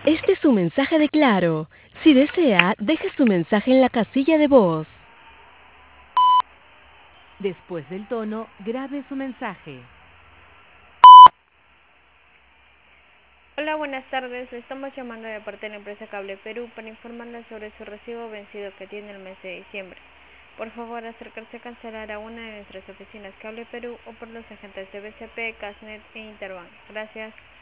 Este es su mensaje de Claro. Si desea, deje su mensaje en la casilla de voz. Después del tono, grabe su mensaje. Hola, buenas tardes. Le estamos llamando de parte de la empresa Cable Perú para informarle sobre su recibo vencido que tiene el mes de diciembre. Por favor, acercarse a cancelar a una de nuestras oficinas Cable Perú o por los agentes de BCP, Casnet e Interbank. Gracias.